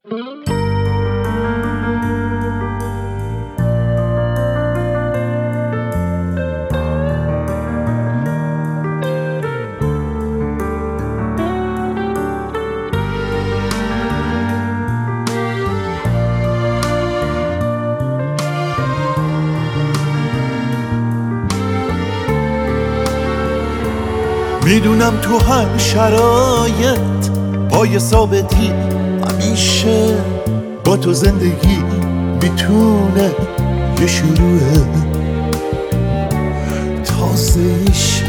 میدونم تو هر شرایط پای ثابتی، همیشه با تو زندگی میتونه یه شروع تازه‌ایشه.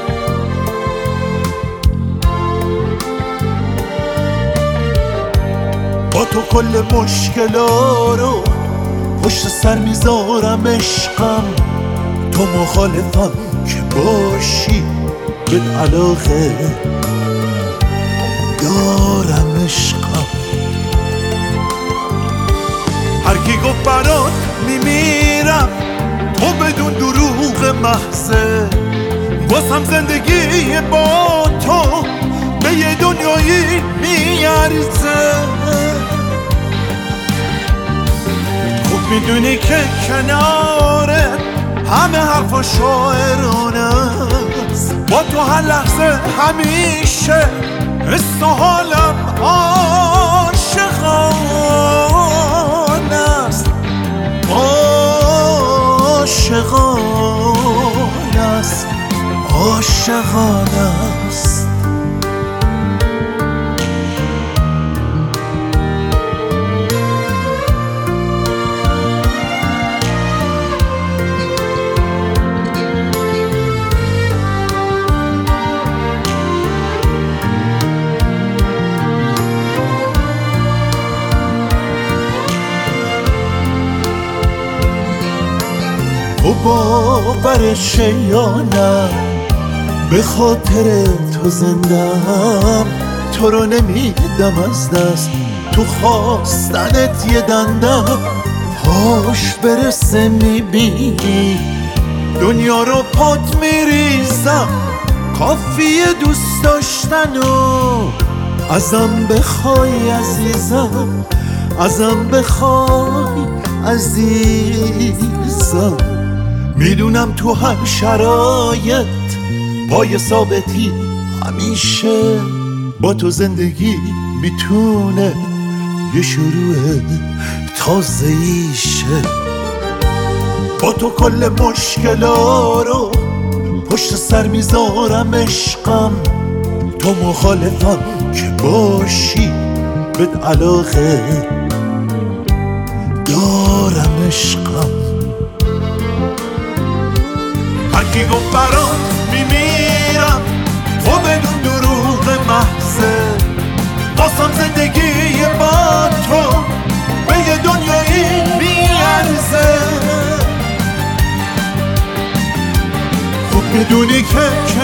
با تو کل مشکلا رو پشت سر میذارم عشقم، تو مخالفم که باشی به علاقه دارم عشقم. هر کی گفت برات میمیرم تو بدون دروغ محضه، واسم زندگی با تو به یه دنیایی میارزه. خوب میدونی که کنارت همه حرفا شاعرانه است، با تو هر لحظه همیشه حس و حالم عاشقانه است، عاشقانه است، عاشقانه است. تو باورشه یا نه به خاطر تو زندم، تو رو نمیدم از دست، تو خواستنت یه دندم. هاش برسه میبینی دنیا رو پات میریزم، کافیه دوست داشتن و ازم بخوای عزیزم، ازم بخوای عزیزم. میدونم تو هر شرایط پای ثابتی، همیشه با تو زندگی میتونه یه شروع تازه‌ایشه. با تو کل مشکلا رو پشت سر میذارم عشقم، تو مخالفم که باشی بهت علاقه دارم عشقم. هر کی گفت برات میمیرم تو بدون دروغ محضه، واسم زندگی با تو به یه دنیایی میارزه. خوب میدونی که